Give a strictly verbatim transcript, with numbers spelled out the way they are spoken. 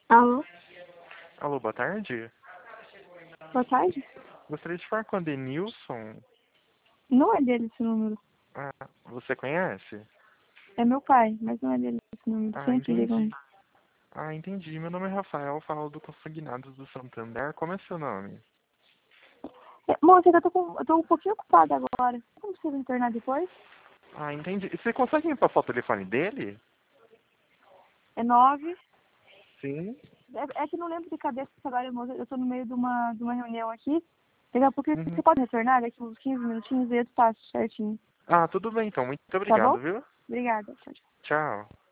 Alô? Alô, boa tarde. Boa tarde? Gostaria de falar com a Denilson. Não é dele esse número. Ah, você conhece? É meu pai, mas não é dele esse número. Ah, Sempre ligam. entendi. Ah, entendi. Meu nome é Rafael, falo do Consignados do Santander. Como é seu nome? É, moça, eu tô, com, eu tô um pouquinho ocupada agora. Como você vai retornar depois? Ah, entendi. E você consegue me passar o telefone dele? É nove. Sim. É, é que não lembro de cabeça agora, moça. Eu tô no meio de uma, de uma reunião aqui. Daqui a pouco Uhum. você pode retornar daqui uns quinze minutinhos e eu te passo certinho. Ah, tudo bem então. Muito Tá bom? obrigado, viu? Obrigada. Tchau, tchau. Tchau.